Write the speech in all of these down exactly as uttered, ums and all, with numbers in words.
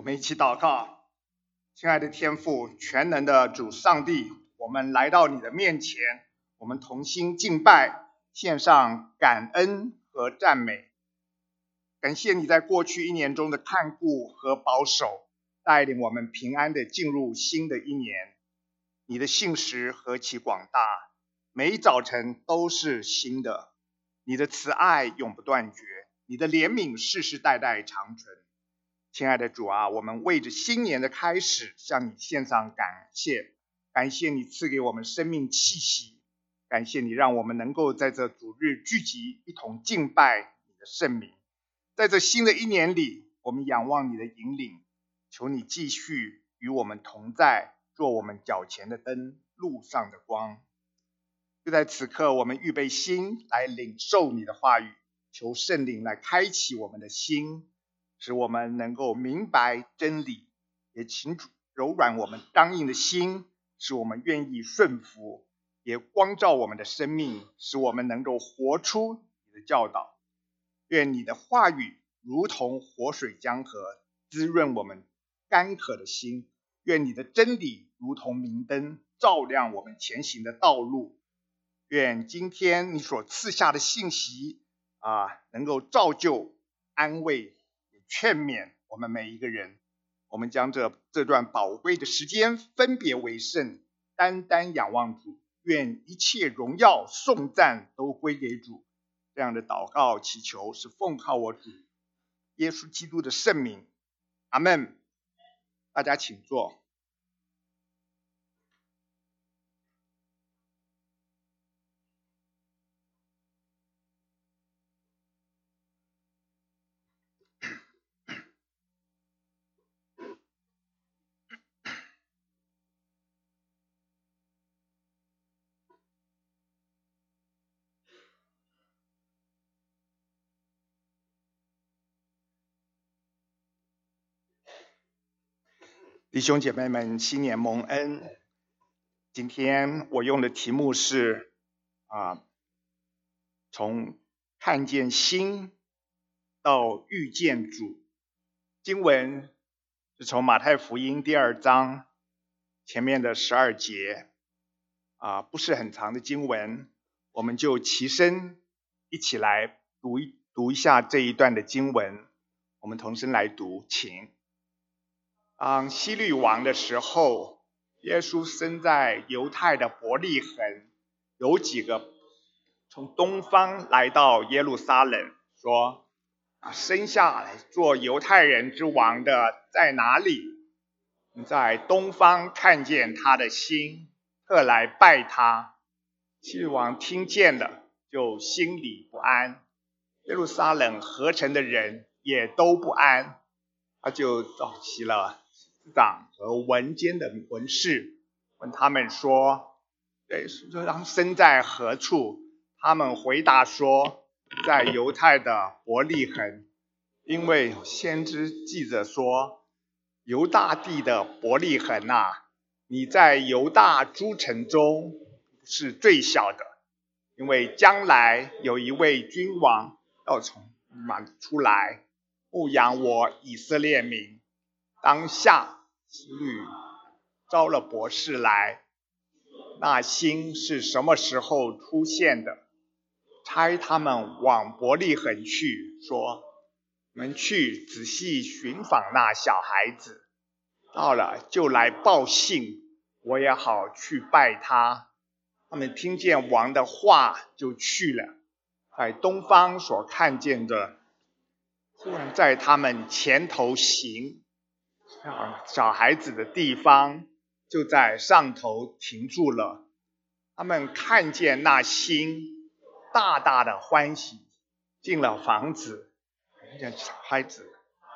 们一起祷告。亲爱的天父，全能的主上帝，我们来到你的面前，我们同心敬拜，献上感恩和赞美。感谢你在过去一年中的看顾和保守，带领我们平安的进入新的一年。你的信实何其广大，每一早晨都是新的。你的慈爱永不断绝，你的怜悯世世代代长存。亲爱的主啊，我们为着新年的开始向你献上感谢，感谢你赐给我们生命气息，感谢你让我们能够在这主日聚集，一同敬拜你的圣名。在这新的一年里，我们仰望你的引领，求你继续与我们同在，做我们脚前的灯，路上的光。就在此刻，我们预备心来领受你的话语，求圣灵来开启我们的心，使我们能够明白真理，也请主柔软我们刚硬的心，使我们愿意顺服，也光照我们的生命，使我们能够活出你的教导。愿你的话语如同活水江河，滋润我们干渴的心。愿你的真理如同明灯，照亮我们前行的道路。愿今天你所赐下的信息啊，能够造就、安慰、劝勉我们每一个人。我们将这这段宝贵的时间分别为圣，单单仰望主。愿一切荣耀、颂赞都归给主。这样的祷告祈求是奉靠我主耶稣基督的圣名，阿们。大家请坐。弟兄姐妹们，新年蒙恩。今天我用的题目是啊，从看见新到遇见主。经文是从马太福音第二章前面的十二节啊，不是很长的经文，我们就齐声一起来读一读一下这一段的经文。我们同声来读，请。当希律王的时候，耶稣生在犹太的伯利恒，有几个从东方来到耶路撒冷，说生下来做犹太人之王的在哪里？在东方看见他的心，特来拜他。希律王听见了，就心里不安，耶路撒冷合城的人也都不安，他就召集了司长和文监的文士，问他们说，对，说他生在何处？他们回答说，在犹太的伯利恒，因为先知记着说，犹大地的伯利恒啊，你在犹大诸城中是最小的，因为将来有一位君王要从你出来，牧养我以色列民。当下希律招了博士来，那星是什么时候出现的？差他们往伯利恒去，说，你们去仔细寻访那小孩子，到了就来报信，我也好去拜他。他们听见王的话就去了，在东方所看见的，忽然在他们前头行，小孩子的地方就在上头停住了。他们看见那星，大大的欢喜，进了房子，看见小孩子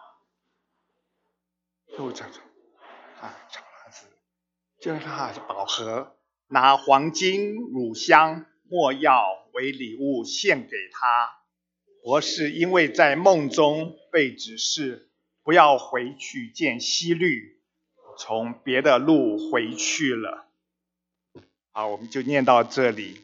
就这样啊，小孩子就让他宝盒，拿黄金、乳香、没药为礼物献给他。博士因为在梦中被指示不要回去见希律，从别的路回去了。好，我们就念到这里。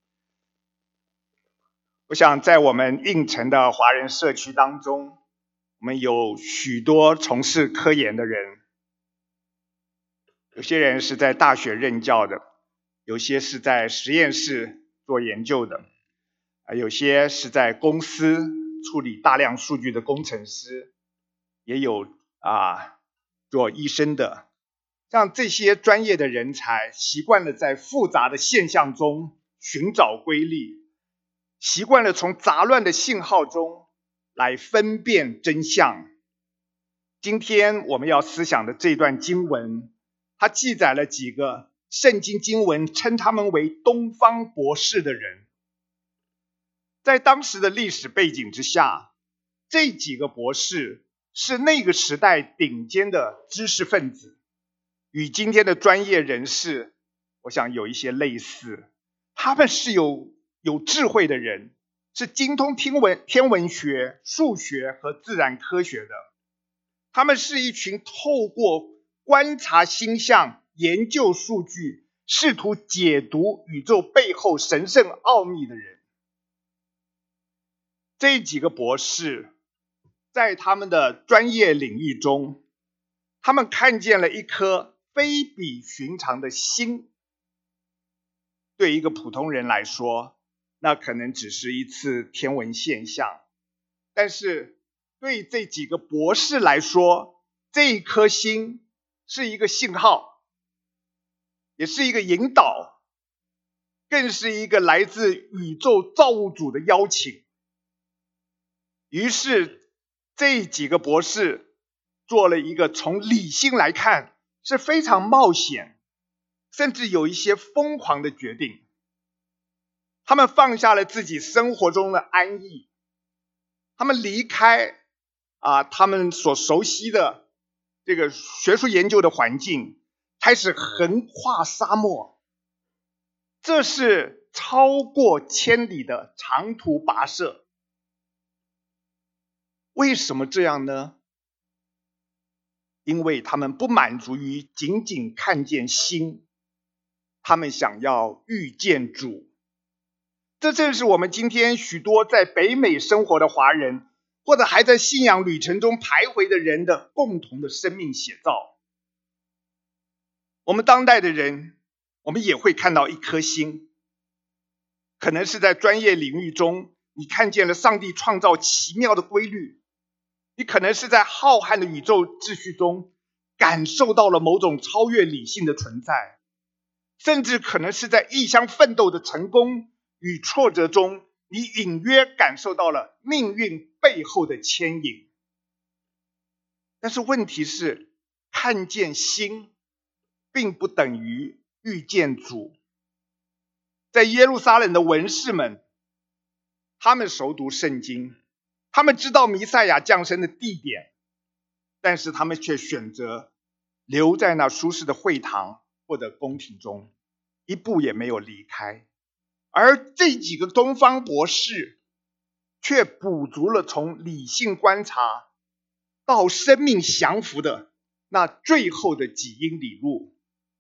我想在我们应城的华人社区当中， 我们有许多从事科研的人，有些人是在大学任教的，有些是在实验室做研究的，啊，有些是在公司处理大量数据的工程师，也有啊做医生的。像这些专业的人才，习惯了在复杂的现象中寻找规律，习惯了从杂乱的信号中来分辨真相。今天我们要思想的这段经文，它记载了几个圣经经文称他们为东方博士的人。在当时的历史背景之下，这几个博士是那个时代顶尖的知识分子，与今天的专业人士我想有一些类似。他们是有有智慧的人，是精通天文天文学、数学和自然科学的。他们是一群透过观察星象、研究数据，试图解读宇宙背后神圣奥秘的人。这几个博士在他们的专业领域中，他们看见了一颗非比寻常的星。对一个普通人来说，那可能只是一次天文现象，但是对这几个博士来说，这一颗星是一个信号，也是一个引导，更是一个来自宇宙造物主的邀请。于是这几个博士做了一个从理性来看是非常冒险，甚至有一些疯狂的决定。他们放下了自己生活中的安逸，他们离开啊他们所熟悉的这个学术研究的环境，开始横跨沙漠。这是超过千里的长途跋涉。为什么这样呢？因为他们不满足于仅仅看见星，他们想要遇见主。这正是我们今天许多在北美生活的华人，或者还在信仰旅程中徘徊的人的共同的生命写照。我们当代的人，我们也会看到一颗星，可能是在专业领域中，你看见了上帝创造奇妙的规律，你可能是在浩瀚的宇宙秩序中感受到了某种超越理性的存在，甚至可能是在异乡奋斗的成功与挫折中，你隐约感受到了命运背后的牵引。但是问题是，看见星并不等于遇见主。在耶路撒冷的文士们，他们熟读圣经，他们知道弥赛亚降生的地点，但是他们却选择留在那舒适的会堂或者宫廷中，一步也没有离开。而这几个东方博士却补足了从理性观察到生命降服的那最后的几英里路。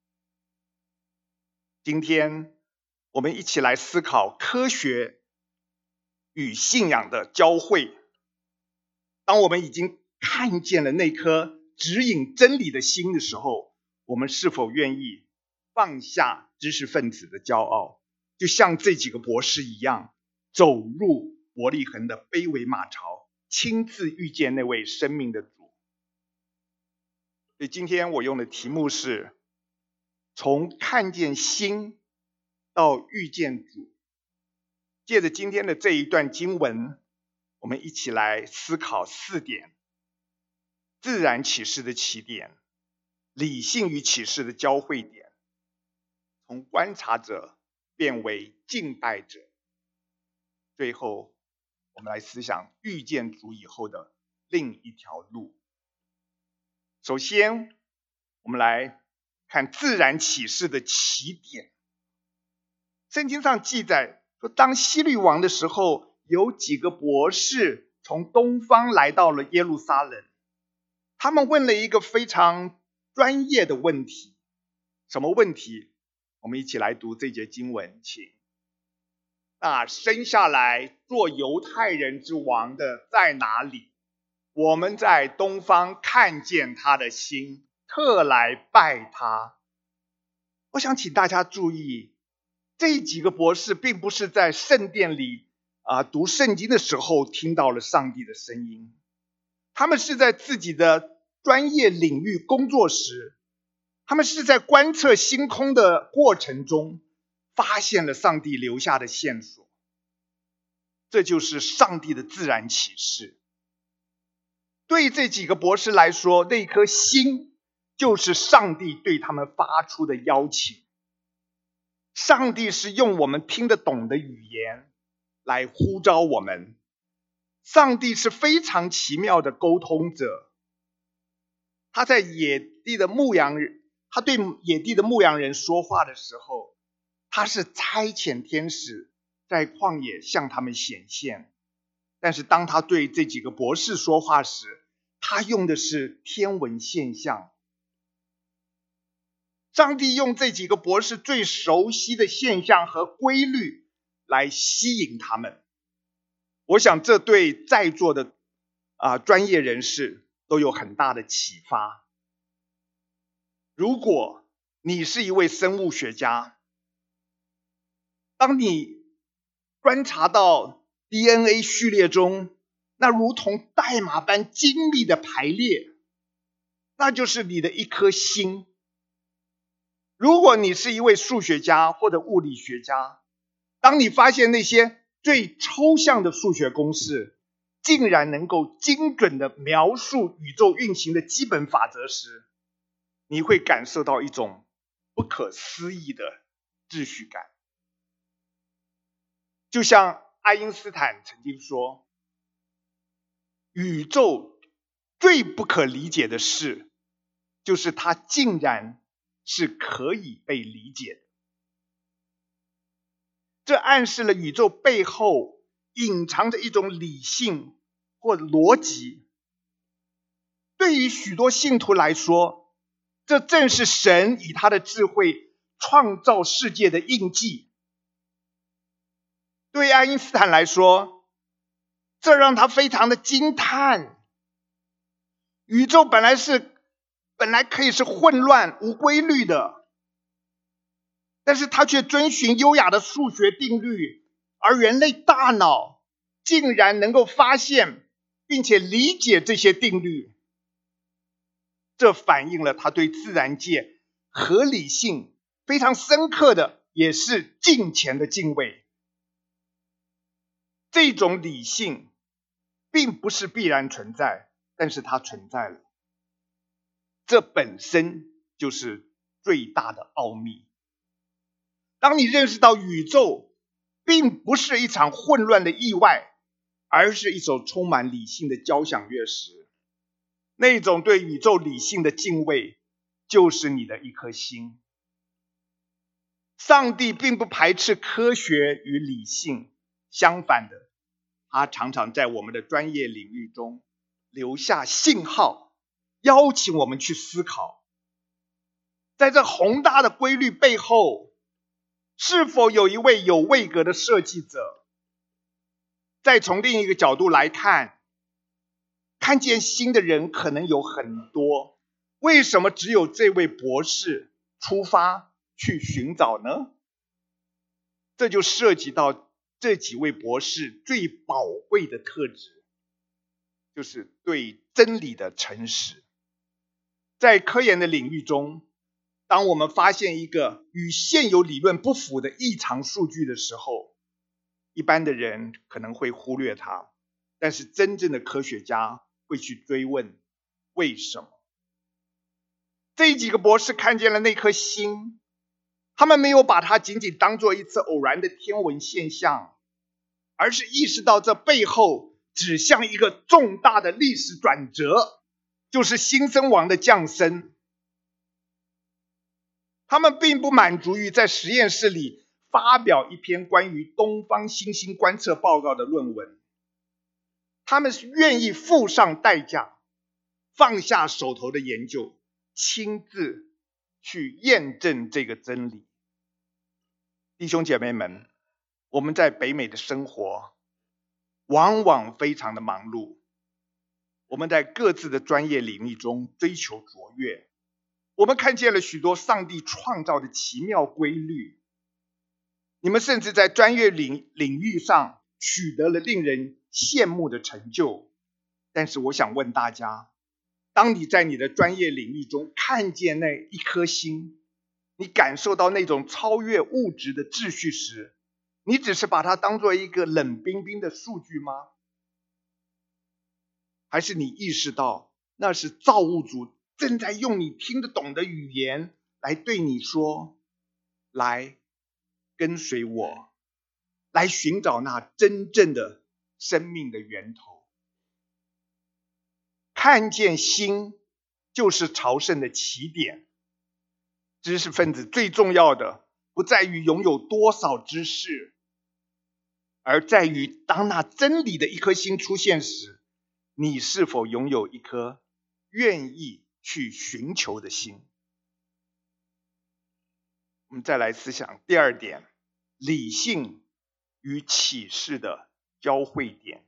今天我们一起来思考科学与信仰的交汇。当我们已经看见了那颗指引真理的星的时候，我们是否愿意放下知识分子的骄傲，就像这几个博士一样，走入伯利恒的卑微马槽，亲自遇见那位生命的主。所以今天我用的题目是从看见星到遇见主。借着今天的这一段经文，我们一起来思考四点：自然启示的起点，理性与启示的交汇点，从观察者变为敬拜者，最后我们来思想遇见主以后的另一条路。首先我们来看自然启示的起点。圣经上记载说，当希律王的时候，有几个博士从东方来到了耶路撒冷，他们问了一个非常专业的问题。什么问题？我们一起来读这节经文，请。那生下来做犹太人之王的在哪里？ 我们在东方看见他的星，特来拜他。我想请大家注意，这几个博士并不是在圣殿里啊读圣经的时候听到了上帝的声音，他们是在自己的专业领域工作时，他们是在观测星空的过程中发现了上帝留下的线索。这就是上帝的自然启示。对这几个博士来说，那颗星就是上帝对他们发出的邀请。上帝是用我们听得懂的语言来呼召我们。上帝是非常奇妙的沟通者。他在野地的牧羊人，他对野地的牧羊人说话的时候，他是差遣天使在旷野向他们显现。但是当他对这几个博士说话时，他用的是天文现象。上帝用这几个博士最熟悉的现象和规律来吸引他们。我想这对在座的啊专业人士都有很大的启发。如果你是一位生物学家，当你观察到 D N A 序列中那如同代码般精密的排列，那就是你的一颗星。如果你是一位数学家或者物理学家，当你发现那些最抽象的数学公式竟然能够精准地描述宇宙运行的基本法则时，你会感受到一种不可思议的秩序感。就像爱因斯坦曾经说，宇宙最不可理解的事，就是它竟然是可以被理解的。这暗示了宇宙背后隐藏着一种理性或逻辑。对于许多信徒来说，这正是神以他的智慧创造世界的印记。对爱因斯坦来说，这让他非常的惊叹。宇宙本来是本来可以是混乱无规律的，但是他却遵循优雅的数学定律，而人类大脑竟然能够发现并且理解这些定律。这反映了他对自然界合理性非常深刻的，也是敬虔的敬畏。这种理性并不是必然存在，但是它存在了。这本身就是最大的奥秘。当你认识到宇宙并不是一场混乱的意外，而是一首充满理性的交响乐时，那种对宇宙理性的敬畏就是你的一颗心。上帝并不排斥科学与理性，相反的，他常常在我们的专业领域中留下信号，邀请我们去思考，在这宏大的规律背后，是否有一位有位格的设计者？再从另一个角度来看，看见星的人可能有很多，为什么只有这位博士出发去寻找呢？这就涉及到这几位博士最宝贵的特质，就是对真理的诚实。在科研的领域中，当我们发现一个与现有理论不符的异常数据的时候，一般的人可能会忽略它，但是真正的科学家会去追问为什么。这几个博士看见了那颗星，他们没有把它仅仅当作一次偶然的天文现象，而是意识到这背后指向一个重大的历史转折，就是新生王的降生。他们并不满足于在实验室里发表一篇关于东方星星观测报告的论文，他们是愿意付上代价，放下手头的研究，亲自去验证这个真理。弟兄姐妹们，我们在北美的生活往往非常的忙碌， 我们在各自的专业领域中追求卓越，我们看见了许多上帝创造的奇妙规律。你们甚至在专业领领域上取得了令人羡慕的成就。但是我想问大家，当你在你的专业领域中看见那一颗星，你感受到那种超越物质的秩序时，你只是把它当作一个冷冰冰的数据吗？还是你意识到那是造物主正在用你听得懂的语言来对你说，来跟随我，来寻找那真正的生命的源头。看见星就是朝圣的起点。知识分子最重要的不在于拥有多少知识，而在于当那真理的一颗星出现时，你是否拥有一颗愿意去寻求的心。我们再来思想第二点，理性与启示的交汇点。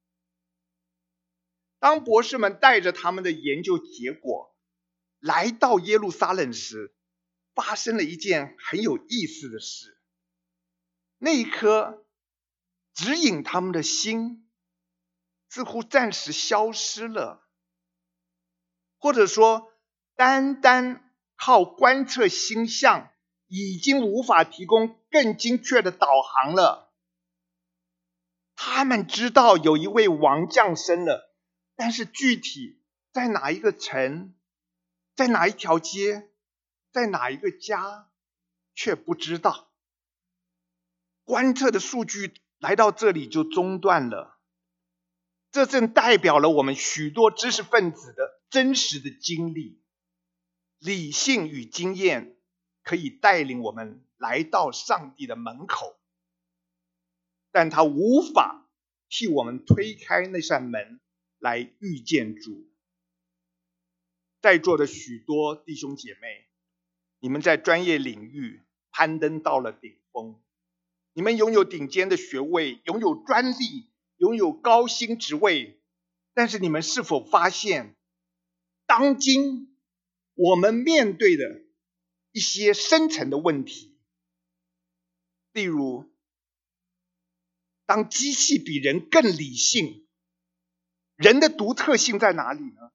当博士们带着他们的研究结果来到耶路撒冷时，发生了一件很有意思的事。那一颗指引他们的心似乎暂时消失了，或者说单单靠观测星象已经无法提供更精确的导航了。他们知道有一位王降生了，但是具体在哪一个城，在哪一条街，在哪一个家，却不知道。观测的数据来到这里就中断了。这正代表了我们许多知识分子的真实的经历。理性与经验可以带领我们来到上帝的门口，但它无法替我们推开那扇门来遇见主。在座的许多弟兄姐妹，你们在专业领域攀登到了顶峰，你们拥有顶尖的学位，拥有专利，拥有高薪职位，但是你们是否发现，当今我们面对的一些深层的问题，例如当机器比人更理性，人的独特性在哪里呢？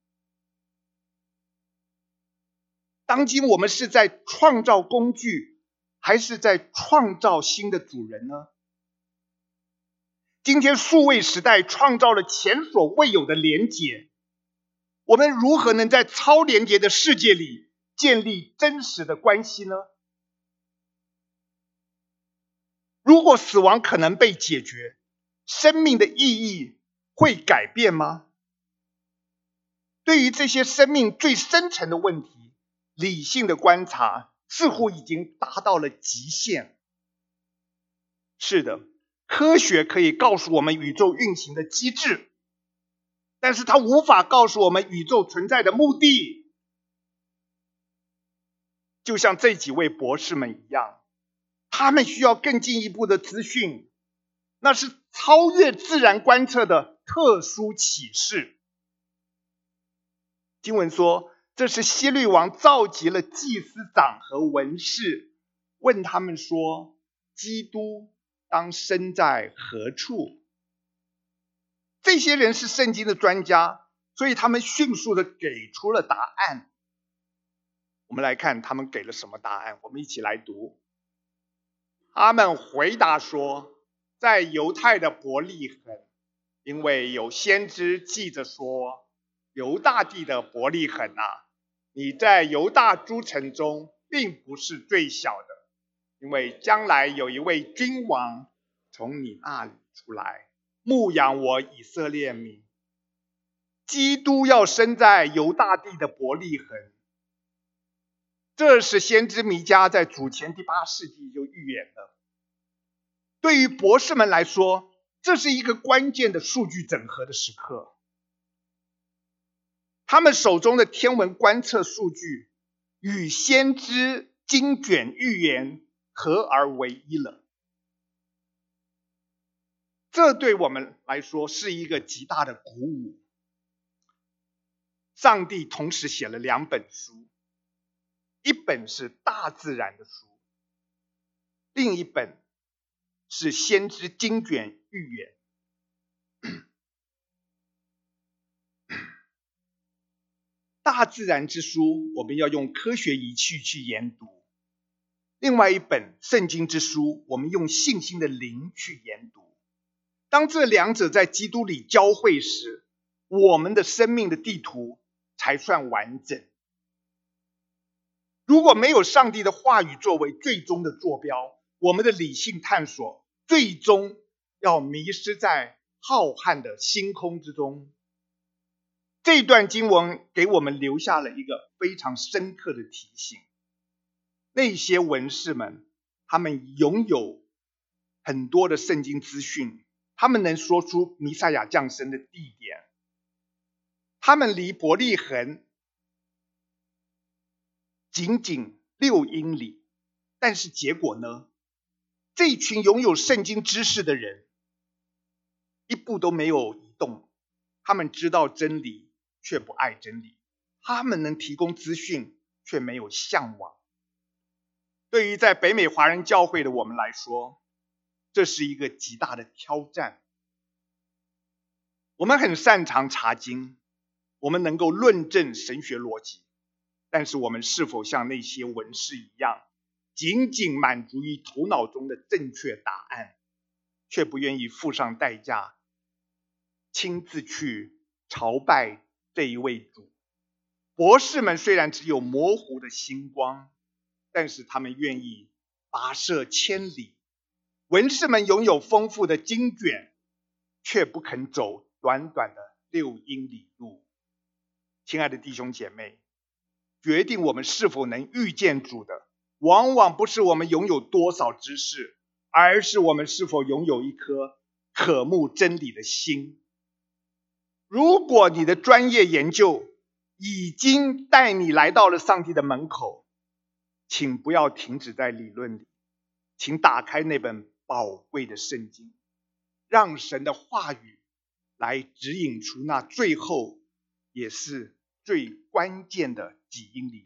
当今我们是在创造工具，还是在创造新的主人呢？今天数位时代创造了前所未有的连结，我们如何能在超连结的世界里建立真实的关系呢？如果死亡可能被解决，生命的意义会改变吗？对于这些生命最深层的问题，理性的观察似乎已经达到了极限。是的，科学可以告诉我们宇宙运行的机制，但是它无法告诉我们宇宙存在的目的。就像这几位博士们一样，他们需要更进一步的资讯，那是超越自然观测的特殊启示。经文说，这是希律王召集了祭司长和文士，问他们说，基督当生在何处？这些人是圣经的专家，所以他们迅速的给出了答案。我们来看他们给了什么答案，我们一起来读。他们回答说，在犹太的伯利恒，因为有先知记着说，犹大地的伯利恒啊，你在犹大诸城中并不是最小的，因为将来有一位君王从你那里出来，牧养我以色列民。基督要生在犹大地的伯利恒，这是先知弥迦在主前第八世纪就预言了。对于博士们来说，这是一个关键的数据整合的时刻。他们手中的天文观测数据与先知经卷预言合而为一了。这对我们来说是一个极大的鼓舞。 上帝同时写了两本书，一本是大自然的书，另一本是先知经卷预言。大自然之书我们要用科学仪器去研读，另外一本圣经之书我们用信心的灵去研读。当这两者在基督里交汇时，我们的生命的地图才算完整。如果没有上帝的话语作为最终的坐标，我们的理性探索最终要迷失在浩瀚的星空之中。这段经文给我们留下了一个非常深刻的提醒，那些文士们，他们拥有很多的圣经资讯，他们能说出弥赛亚降生的地点，他们离伯利恒仅仅六英里，但是结果呢？这一群拥有圣经知识的人一步都没有移动，他们知道真理却不爱真理，他们能提供资讯却没有向往。对于在北美华人教会的我们来说，这是一个极大的挑战。我们很擅长查经，我们能够论证神学逻辑，但是我们是否像那些文士一样，仅仅满足于头脑中的正确答案，却不愿意付上代价，亲自去朝拜这一位主？博士们虽然只有模糊的星光，但是他们愿意跋涉千里。文士们拥有丰富的经卷，却不肯走短短的六英里路。亲爱的弟兄姐妹，决定我们是否能遇见主的，往往不是我们拥有多少知识，而是我们是否拥有一颗渴慕真理的心。如果你的专业研究已经带你来到了上帝的门口，请不要停止在理论里，请打开那本宝贵的圣经，让神的话语来指引出那最后也是最关键的几英里。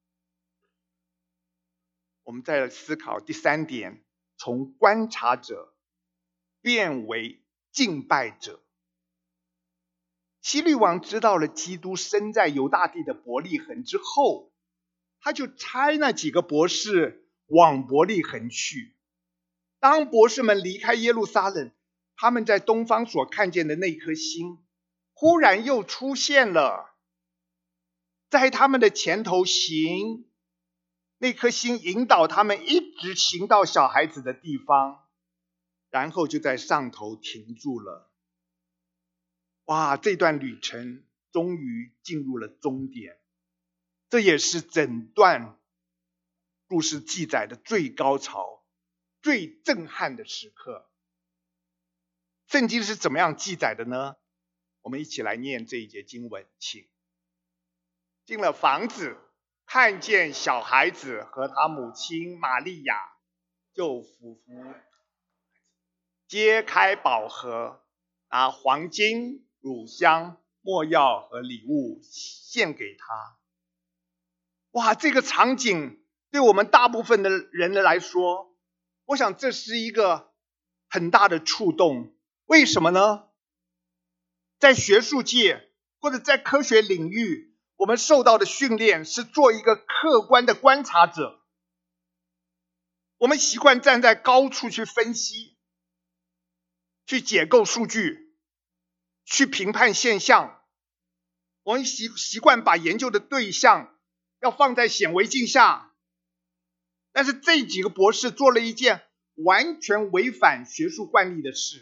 我们再来思考第三点，从观察者变为敬拜者。希律王知道了基督生在犹大地的伯利恒之后，他就差那几个博士往伯利恒去。当博士们离开耶路撒冷，他们在东方所看见的那颗星忽然又出现了，在他们的前头行，那颗星引导他们一直行到小孩子的地方，然后就在上头停住了。哇，这段旅程终于进入了终点，这也是整段故事记载的最高潮，最震撼的时刻。圣经是怎么样记载的呢？我们一起来念这一节经文，请。进了房子，看见小孩子和他母亲玛利亚，就俯伏揭开宝盒，拿黄金、乳香、没药和礼物献给他。哇，这个场景对我们大部分的人来说，我想这是一个很大的触动。为什么呢？在学术界或者在科学领域，我们受到的训练是做一个客观的观察者。我们习惯站在高处去分析，去解构数据，去评判现象。我们习习惯把研究的对象要放在显微镜下。但是这几个博士做了一件完全违反学术惯例的事。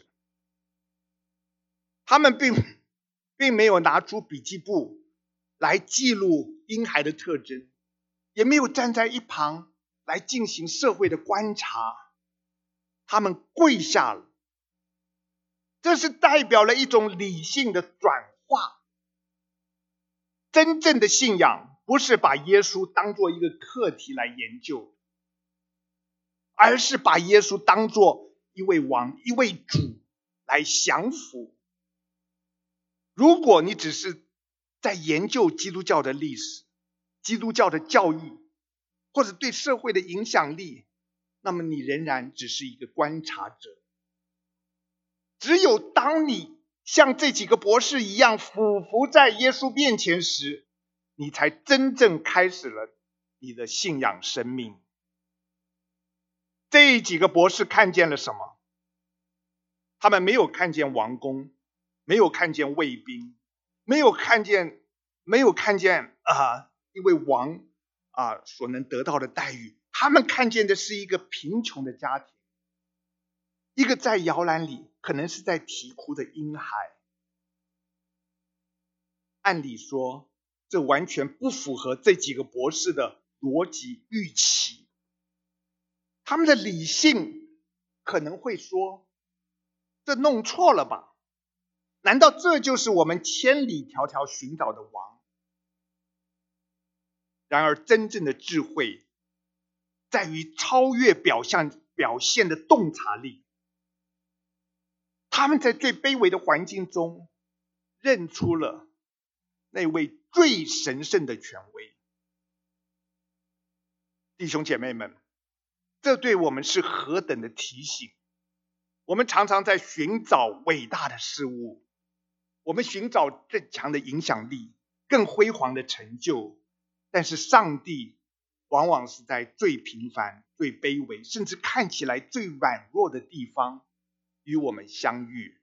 他们并并没有拿出笔记簿来记录婴孩的特征，也没有站在一旁来进行社会的观察，他们跪下了。这是代表了一种理性的转化。真正的信仰不是把耶稣当作一个课题来研究，而是把耶稣当作一位王、一位主来降服。如果你只是在研究基督教的历史、基督教的教义，或者对社会的影响力，那么你仍然只是一个观察者。只有当你像这几个博士一样俯伏在耶稣面前时，你才真正开始了你的信仰生命。这几个博士看见了什么？他们没有看见王宫，没有看见卫兵，没有看见没有看见啊、呃，因为王啊、呃、所能得到的待遇，他们看见的是一个贫穷的家庭，一个在摇篮里可能是在啼哭的婴孩。按理说，这完全不符合这几个博士的逻辑预期。他们的理性可能会说，这弄错了吧？难道这就是我们千里迢迢寻找的王？然而真正的智慧在于超越表象表现的洞察力。他们在最卑微的环境中认出了那位最神圣的权威。弟兄姐妹们，这对我们是何等的提醒。我们常常在寻找伟大的事物，我们寻找更强的影响力，更辉煌的成就，但是上帝往往是在最平凡、最卑微，甚至看起来最软弱的地方与我们相遇。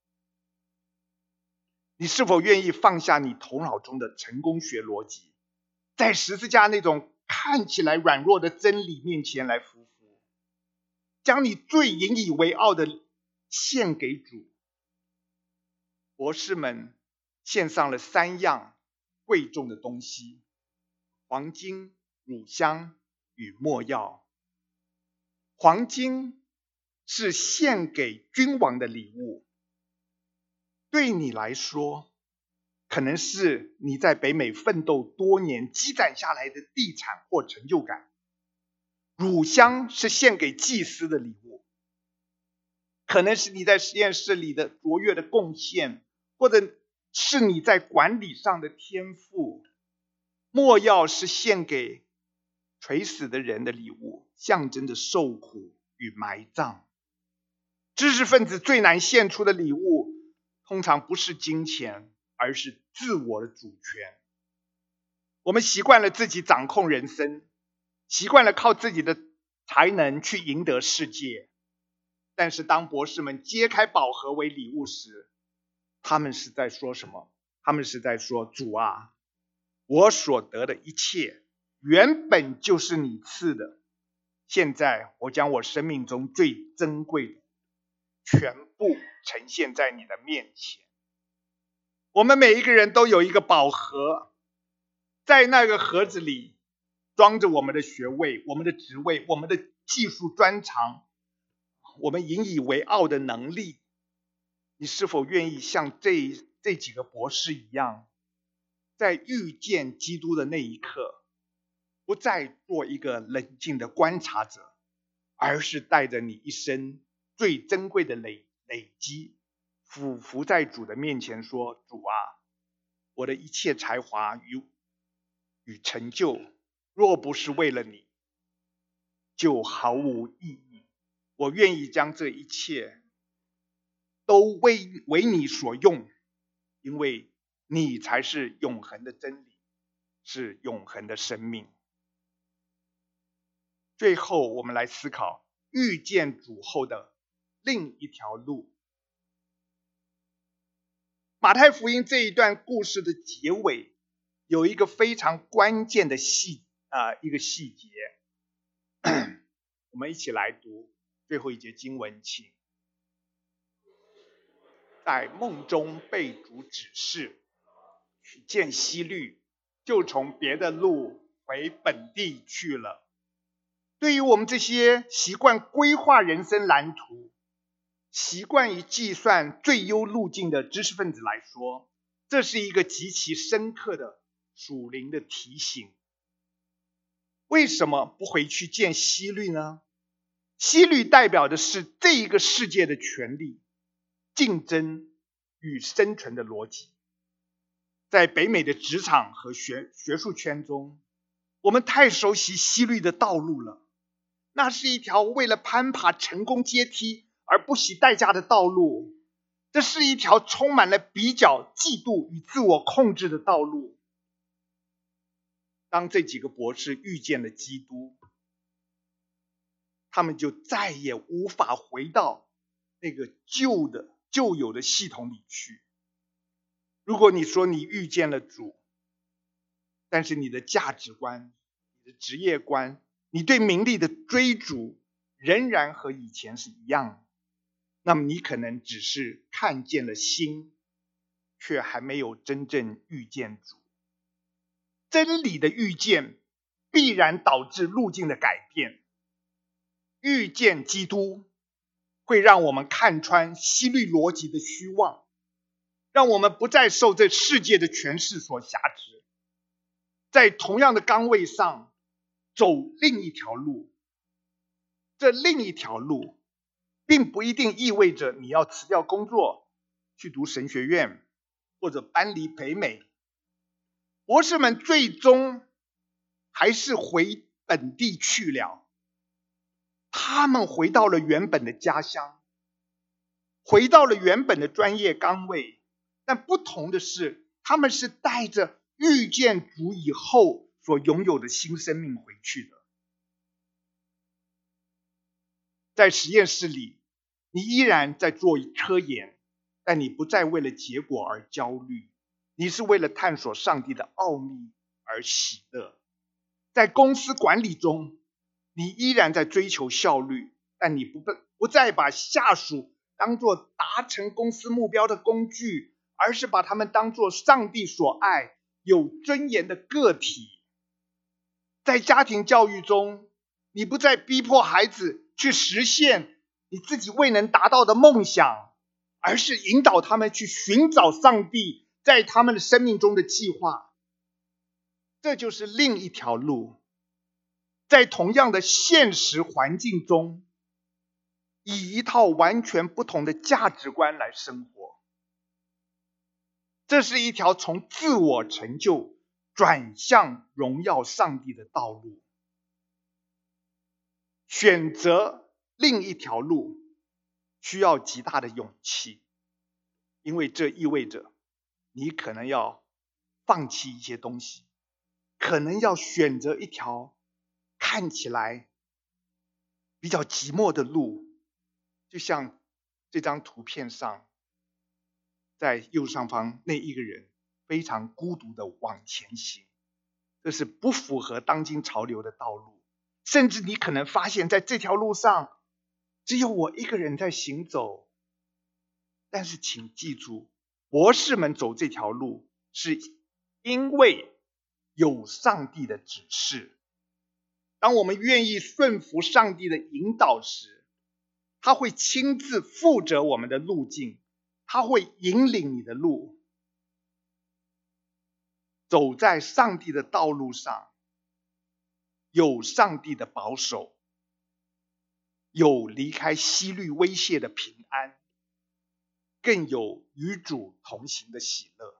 你是否愿意放下你头脑中的成功学逻辑，在十字架那种看起来软弱的真理面前来匍匐，将你最引以为傲的献给主？博士们献上了三样贵重的东西：黄金、乳香与没药。黄金是献给君王的礼物，对你来说，可能是你在北美奋斗多年积攒下来的地产或成就感。乳香是献给祭司的礼物，可能是你在实验室里的卓越的贡献，或者是你在管理上的天赋。没药是献给垂死的人的礼物，象征着受苦与埋葬。知识分子最难献出的礼物，通常不是金钱，而是自我的主权。我们习惯了自己掌控人生，习惯了靠自己的才能去赢得世界。但是当博士们揭开宝盒为礼物时，他们是在说什么？他们是在说，主啊，我所得的一切原本就是你赐的，现在我将我生命中最珍贵的全部呈现在你的面前。我们每一个人都有一个宝盒，在那个盒子里装着我们的学位、我们的职位、我们的技术专长，我们引以为傲的能力。你是否愿意像这这几个博士一样，在遇见基督的那一刻，不再做一个冷静的观察者，而是带着你一生最珍贵的累累积，俯伏在主的面前说，主啊，我的一切才华与与成就，若不是为了你，就毫无意义。我愿意将这一切都为为你所用，因为你才是永恒的真理，是永恒的生命。最后我们来思考遇见主后的另一条路。马太福音这一段故事的结尾有一个非常关键的细啊、呃、一个细节，我们一起来读最后一节经文，请。在梦中被主指示去见希律，就从别的路回本地去了。对于我们这些习惯规划人生蓝图、习惯于计算最优路径的知识分子来说，这是一个极其深刻的属灵的提醒。为什么不回去见希律呢？希律代表的是这一个世界的权力、竞争与生存的逻辑。 在北美的职场和学学术圈中，我们太熟悉希律的道路了。那是一条为了攀爬成功阶梯而不惜代价的道路，这是一条充满了比较、嫉妒与自我控制的道路。当这几个博士遇见了基督，他们就再也无法回到那个旧的旧有的系统里去。如果你说你遇见了主，但是你的价值观、你的职业观、你对名利的追逐仍然和以前是一样，那么你可能只是看见了星，却还没有真正遇见主。真理的遇见必然导致路径的改变。遇见基督会让我们看穿希律逻辑的虚妄，让我们不再受这世界的权势所辖制，在同样的岗位上走另一条路。这另一条路并不一定意味着你要辞掉工作，去读神学院，或者搬离北美。博士们最终还是回本地去了，他们回到了原本的家乡，回到了原本的专业岗位，但不同的是，他们是带着遇见主以后所拥有的新生命回去的。在实验室里，你依然在做科研，但你不再为了结果而焦虑，你是为了探索上帝的奥秘而喜乐。在公司管理中，你依然在追求效率，但你不不再把下属当作达成公司目标的工具，而是把他们当作上帝所爱、有尊严的个体。在家庭教育中，你不再逼迫孩子去实现你自己未能达到的梦想，而是引导他们去寻找上帝在他们的生命中的计划。这就是另一条路，在同样的现实环境中，以一套完全不同的价值观来生活。这是一条从自我成就转向荣耀上帝的道路。选择另一条路需要极大的勇气，因为这意味着你可能要放弃一些东西，可能要选择一条看起来比较寂寞的路，就像这张图片上在右上方那一个人非常孤独的往前行，这是不符合当今潮流的道路。甚至你可能发现在这条路上只有我一个人在行走，但是请记住，博士们走这条路是因为有上帝的指示。当我们愿意顺服上帝的引导时，他会亲自负责我们的路径，他会引领你的路。走在上帝的道路上，有上帝的保守，有离开希律威胁的平安，更有与主同行的喜乐。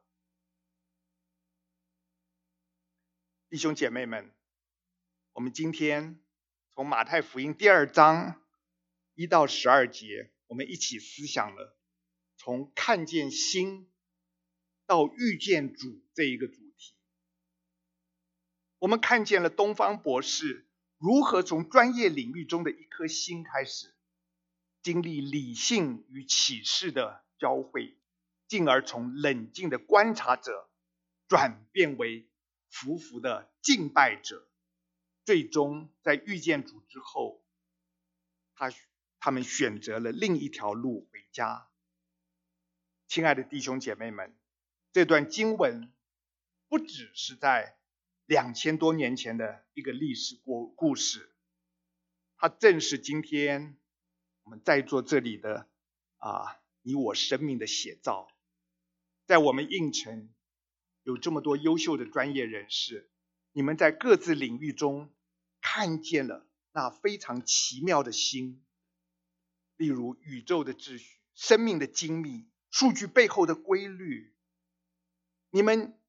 弟兄姐妹们，我们今天从马太福音第二章一到十二节，我们一起思想了从看见星到遇见主这一个主题。我们看见了东方博士如何从专业领域中的一颗星开始，经历理性与启示的交汇，进而从冷静的观察者转变为服服的敬拜者，最终在遇见主之后，他他们选择了另一条路回家。亲爱的弟兄姐妹们，这段经文不只是在两千多年前的一个历史故事，它正是今天我们在座这里的啊，你我生命的写照。在我们应城有这么多优秀的专业人士，你们在各自领域中看见了那非常奇妙的星，例如宇宙的秩序、生命的精密、数据背后的规律。你们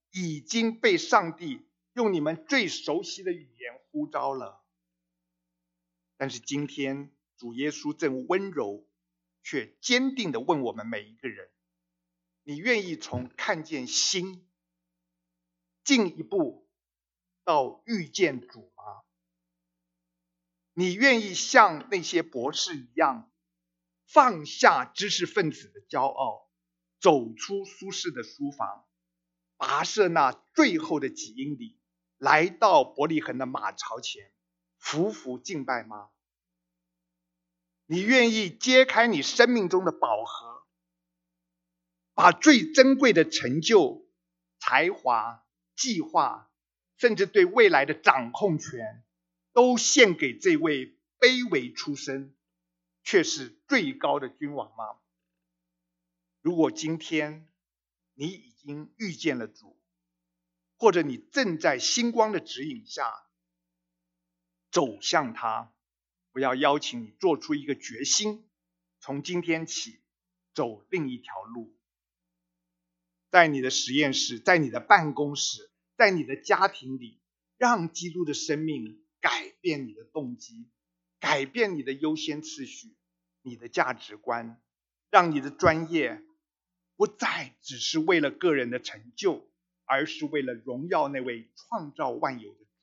已经被上帝用你们最熟悉的语言呼召了。但是今天主耶稣正温柔却坚定地问我们每一个人，你愿意从看见新进一步到遇见主吗？你愿意像那些博士一样，放下知识分子的骄傲，走出舒适的书房，跋涉那最后的几英里，来到伯利恒的马槽前，匍匐敬拜吗？你愿意揭开你生命中的宝盒，把最珍贵的成就、才华、计划，甚至对未来的掌控权，都献给这位卑微出身却是最高的君王吗？如果今天你已经遇见了主，或者你正在星光的指引下走向他，我要邀请你做出一个决心，从今天起走另一条路。在你的实验室，在你的办公室，在你的家庭里，让基督的生命改变你的动机，改变你的优先次序，你的价值观，让你的专业不再只是为了个人的成就，而是为了荣耀那位创造万有的主。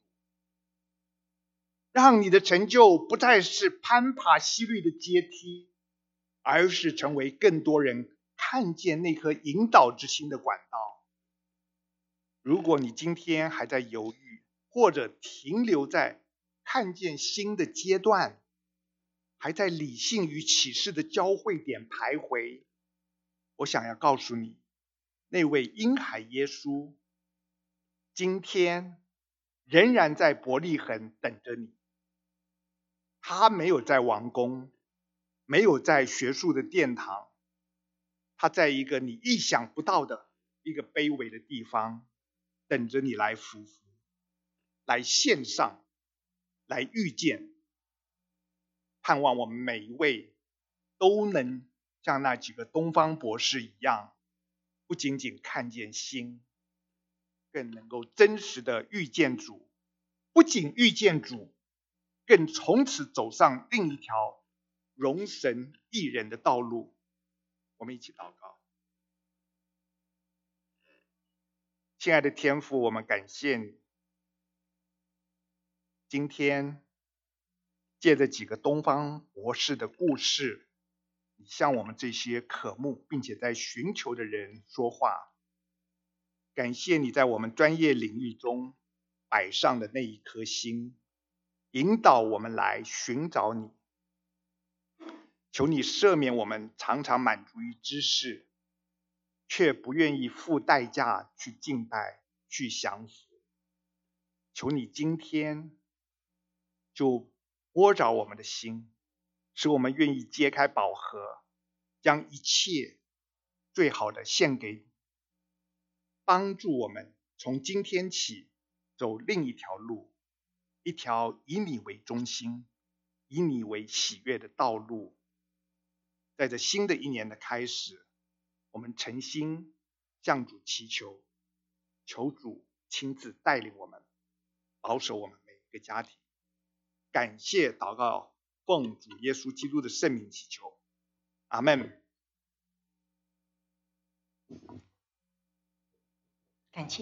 让你的成就不再是攀爬西律的阶梯，而是成为更多人看见那颗引导之心的管道。如果你今天还在犹豫，或者停留在看见新的阶段，还在理性与启示的交汇点徘徊，我想要告诉你，那位婴孩耶稣今天仍然在伯利恒等着你。他没有在王宫，没有在学术的殿堂，他在一个你意想不到的一个卑微的地方，等着你来匍匐，来献上，来遇见。盼望我们每一位都能像那几个东方博士一样，不仅仅看见新，更能够真实的遇见主，不仅遇见主，更从此走上另一条荣神益人的道路。我们一起祷告。亲爱的天父，我们感谢你，今天借着几个东方博士的故事，你向我们这些渴慕并且在寻求的人说话。感谢你在我们专业领域中摆上的那一颗心，引导我们来寻找你。求你赦免我们常常满足于知识，却不愿意付代价去敬拜，去降服。求你今天就摸着我们的心，使我们愿意揭开宝盒，将一切最好的献给你，帮助我们从今天起走另一条路，一条以你为中心，以你为喜悦的道路。在这新的一年的开始，我们诚心向主祈求，求主亲自带领我们，保守我们每一个家庭。感谢祷告，奉主耶稣基督的圣名祈求，阿们。